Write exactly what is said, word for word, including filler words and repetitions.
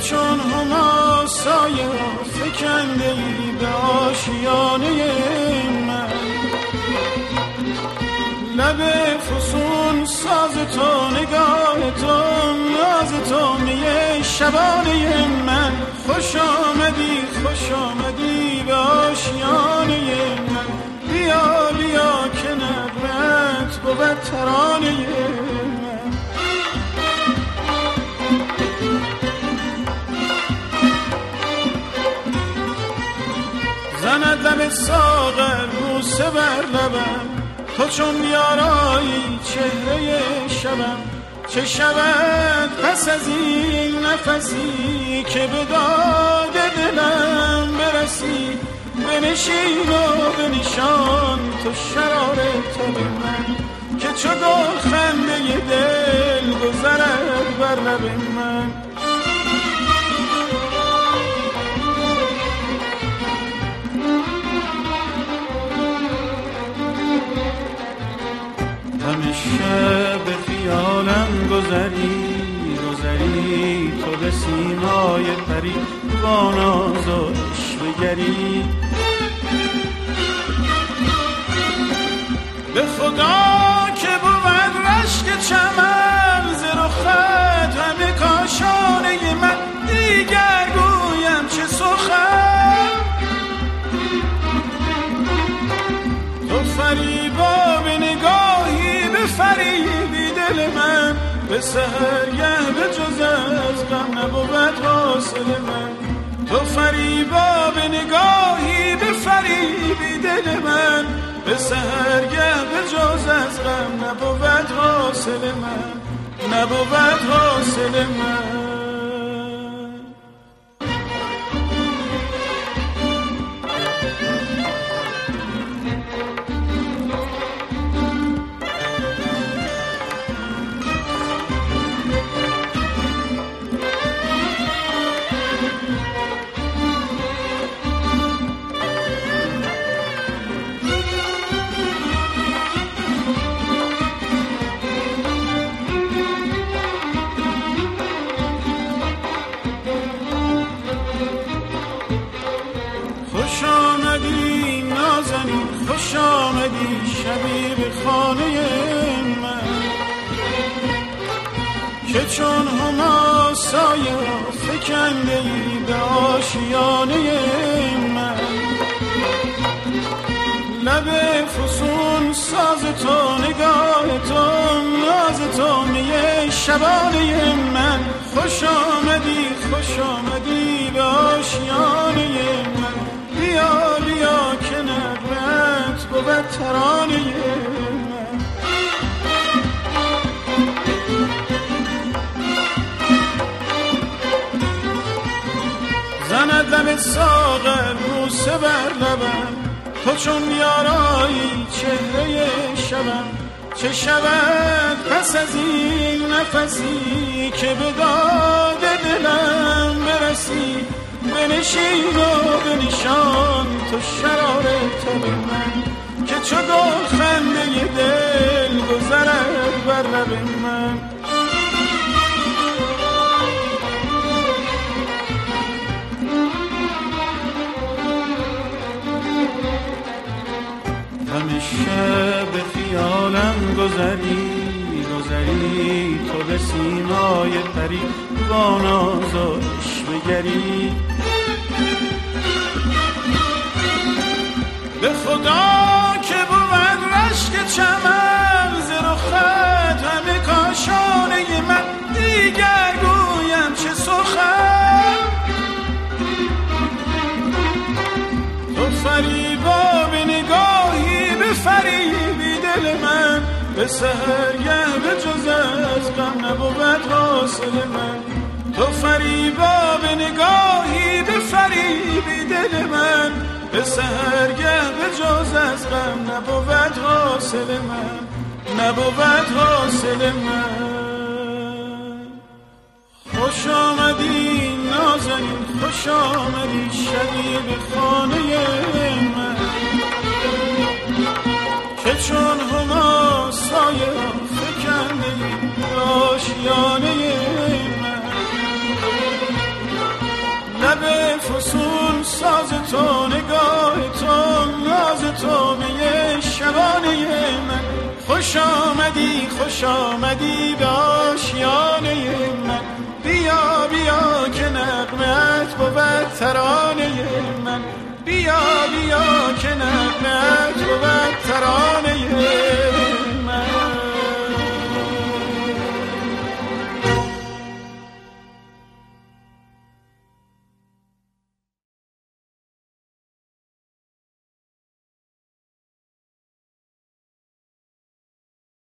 چون هما سایه فکنده ای به آشیانه من، لب فسون ساز تو نگاه تو ناز تو میه شبانه من. خوش آمدی خوش آمدی به آشیانه من، بیا بیا که نغمت بود ترانه من. زند لب ساغر بوسه بر لبم، تو چون یارایی چهره شبم. چه شود پس از این نفسی که به داد دلم برسی، بنشین و بنشان تو شرار تب من، که چو گل خنده دل گذرد بر لب من. همیشه به خیالم گذری گذری، تو به سیمای پری با ناز و عشوه‌گری. به خدا که بود رشک چمن ز رخت همه کاشانه من، دیگر گویم چه سخن. تو فریبا به نگاهی بفریبی دل من، به سحرگه به جز از غم نبود حاصل من. تو فریبا به نگاهی بفریبی دل من، به سحرگه به جز از غم نبود حاصل من، نبود حاصل من. خوش آمدی نازنین خوش آمدی شبی به خانه من، که چون هما سایه فکنده ای به آشیانه من. لب فسون ساز تو نگاه تو ناز تو میه شبانه من. خوش آمدی خوش آمدی به آشیانه من، بیا بیا که نغمت بود ترانه من. زند لب ساغر بوسه بر لبم، تو چون یارایی چهره شبم. چه شود پس از این نفسی که به داد دلم برسی، بنشین و بنشان تو شرار تب من، که چو گل خنده دل گذرد بر لب من. همیشه به خیالم گذری گذری، تو به سیمای پری با ناز و عشوه‌گری. به خدا که بود رشک چمن ز رخت همه کاشانه من، دیگر گویم چه سخن. تو فریبا به نگاهی بفریبی دل من، به سحرگه به جز از غم نبود حاصل من. تو فریبا به نگاهی بفریبی دل من، به سحرگه به جز از غم نبود حاصل من، نبود حاصل من. خوش آمدی نازنین خوش آمدی شبی به خانه من، که چون هما سایه فکنده ای به آشیانه من. فسون ساز تو نگاه تو ناز تو به شبانه من خوش آمدی خوش آمدی به آشیانه من بیا بیا که نغمت بود ترانه من بیا بیا که نغمت بود